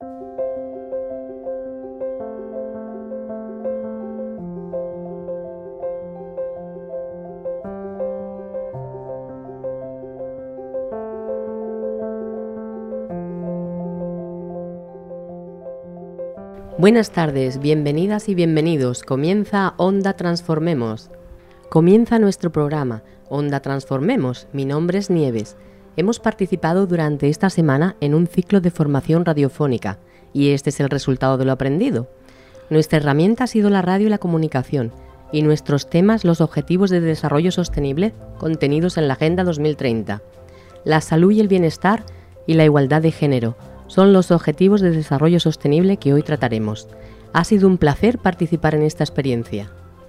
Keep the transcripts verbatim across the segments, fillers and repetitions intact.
Buenas tardes, bienvenidas y bienvenidos. Comienza Onda Transformemos. Comienza nuestro programa, Onda Transformemos. Mi nombre es Nieves. Hemos participado durante esta semana en un ciclo de formación radiofónica y este es el resultado de lo aprendido. Nuestra herramienta ha sido la radio y la comunicación y nuestros temas los objetivos de desarrollo sostenible contenidos en la Agenda dos mil treinta. La salud y el bienestar y la igualdad de género son los objetivos de desarrollo sostenible que hoy trataremos. Ha sido un placer participar en esta experiencia.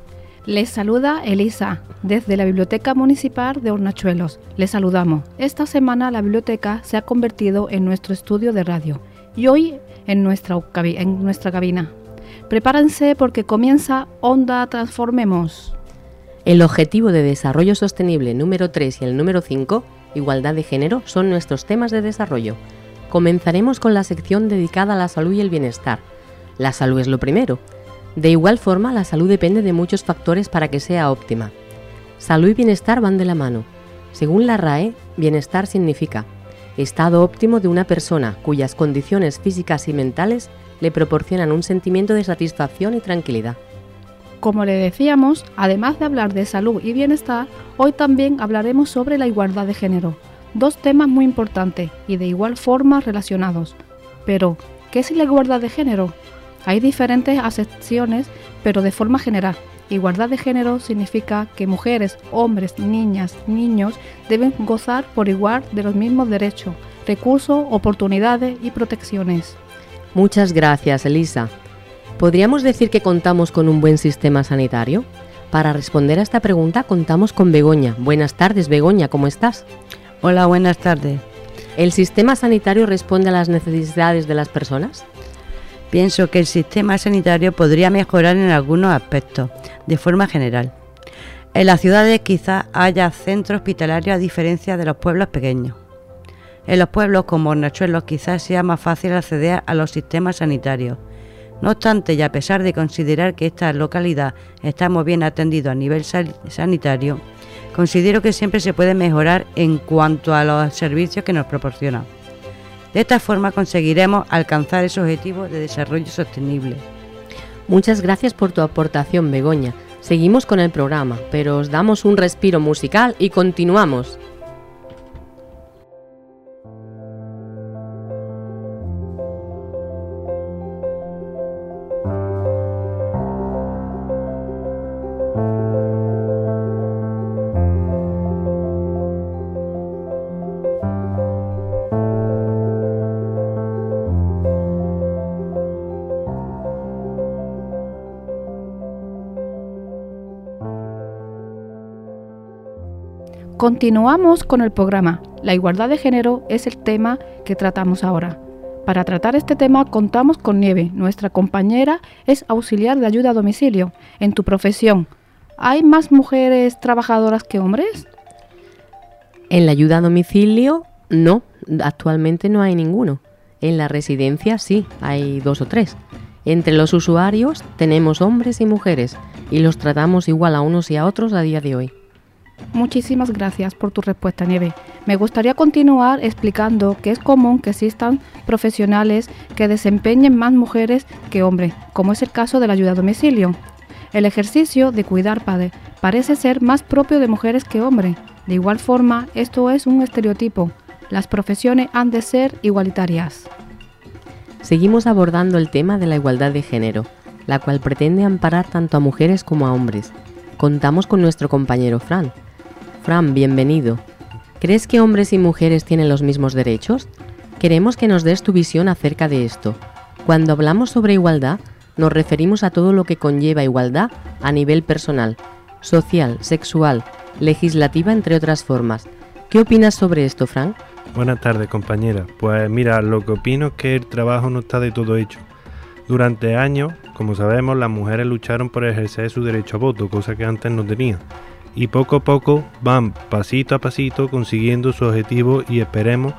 Les saluda Elisa, desde la Biblioteca Municipal de Hornachuelos. Les saludamos. Esta semana la biblioteca se ha convertido en nuestro estudio de radio y hoy en nuestra, en nuestra cabina. Prepárense porque comienza Onda Transformemos. El objetivo de desarrollo sostenible número tres y el número cinco, igualdad de género, son nuestros temas de desarrollo. Comenzaremos con la sección dedicada a la salud y el bienestar. La salud es lo primero. De igual forma, la salud depende de muchos factores para que sea óptima. Salud y bienestar van de la mano. Según la R A E, bienestar significa estado óptimo de una persona cuyas condiciones físicas y mentales le proporcionan un sentimiento de satisfacción y tranquilidad. Como le decíamos, además de hablar de salud y bienestar, hoy también hablaremos sobre la igualdad de género. Dos temas muy importantes y de igual forma relacionados. Pero, ¿qué es la igualdad de género? Hay diferentes acepciones, pero de forma general. Igualdad de género significa que mujeres, hombres, niñas, niños deben gozar por igual de los mismos derechos, recursos, oportunidades y protecciones. Muchas gracias, Elisa. ¿Podríamos decir que contamos con un buen sistema sanitario? Para responder a esta pregunta contamos con Begoña. Buenas tardes, Begoña, ¿cómo estás? Hola, buenas tardes. ¿El sistema sanitario responde a las necesidades de las personas? Pienso que el sistema sanitario podría mejorar en algunos aspectos, de forma general. En las ciudades quizás haya centros hospitalarios a diferencia de los pueblos pequeños. En los pueblos como Hornachuelos quizás sea más fácil acceder a los sistemas sanitarios. No obstante, y a pesar de considerar que esta localidad estamos bien atendidos a nivel sanitario, considero que siempre se puede mejorar en cuanto a los servicios que nos proporcionan. De esta forma conseguiremos alcanzar ese objetivo de desarrollo sostenible. Muchas gracias por tu aportación, Begoña. Seguimos con el programa, pero os damos un respiro musical y continuamos. Continuamos con el programa. La igualdad de género es el tema que tratamos ahora. Para tratar este tema contamos con Nieve. Nuestra compañera es auxiliar de ayuda a domicilio. En tu profesión, ¿hay más mujeres trabajadoras que hombres? En la ayuda a domicilio, no. Actualmente no hay ninguno. En la residencia sí, hay dos o tres. Entre los usuarios tenemos hombres y mujeres y los tratamos igual a unos y a otros a día de hoy. Muchísimas gracias por tu respuesta, Nieve. Me gustaría continuar explicando que es común que existan profesionales que desempeñen más mujeres que hombres, como es el caso de la ayuda a domicilio. El ejercicio de cuidar padres parece ser más propio de mujeres que hombres. De igual forma, esto es un estereotipo. Las profesiones han de ser igualitarias. Seguimos abordando el tema de la igualdad de género, la cual pretende amparar tanto a mujeres como a hombres. Contamos con nuestro compañero Fran. Fran, bienvenido. ¿Crees que hombres y mujeres tienen los mismos derechos? Queremos que nos des tu visión acerca de esto. Cuando hablamos sobre igualdad, nos referimos a todo lo que conlleva igualdad a nivel personal, social, sexual, legislativa, entre otras formas. ¿Qué opinas sobre esto, Fran? Buenas tardes, compañera. Pues mira, lo que opino es que el trabajo no está de todo hecho. Durante años, como sabemos, las mujeres lucharon por ejercer su derecho a voto, cosa que antes no tenían. Y poco a poco van pasito a pasito consiguiendo su objetivo y esperemos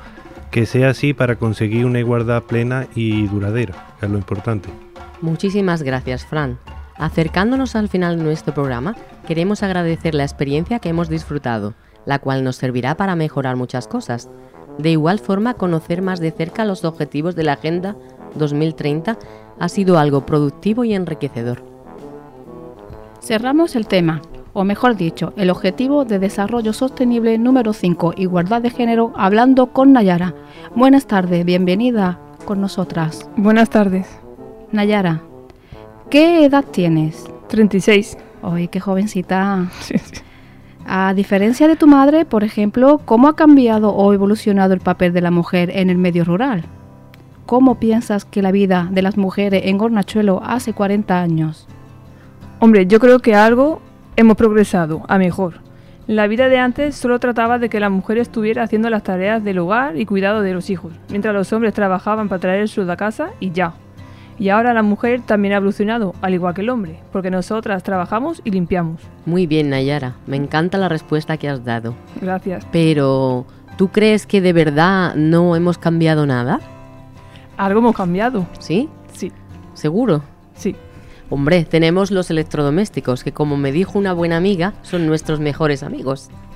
que sea así para conseguir una igualdad plena y duradera, que es lo importante. Muchísimas gracias, Fran. Acercándonos al final de nuestro programa, queremos agradecer la experiencia que hemos disfrutado, la cual nos servirá para mejorar muchas cosas. De igual forma, conocer más de cerca los objetivos de la Agenda dos mil treinta ha sido algo productivo y enriquecedor. Cerramos el tema, o mejor dicho, el Objetivo de Desarrollo Sostenible número cinco, Igualdad de Género, hablando con Nayara. Buenas tardes, bienvenida con nosotras. Buenas tardes. Nayara, ¿qué edad tienes? treinta y seis. Ay, qué jovencita. Sí, sí. A diferencia de tu madre, por ejemplo, ¿cómo ha cambiado o evolucionado el papel de la mujer en el medio rural? ¿Cómo piensas que la vida de las mujeres en Hornachuelo hace cuarenta años? Hombre, yo creo que algo hemos progresado, a mejor. La vida de antes solo trataba de que la mujer estuviera haciendo las tareas del hogar y cuidado de los hijos, mientras los hombres trabajaban para traer el sueldo a casa y ya. Y ahora la mujer también ha evolucionado, al igual que el hombre, porque nosotras trabajamos y limpiamos. Muy bien, Nayara, me encanta la respuesta que has dado. Gracias. Pero, ¿tú crees que de verdad no hemos cambiado nada? Algo hemos cambiado. ¿Sí? Sí. ¿Seguro? Sí. Hombre, tenemos los electrodomésticos, que como me dijo una buena amiga, son nuestros mejores amigos.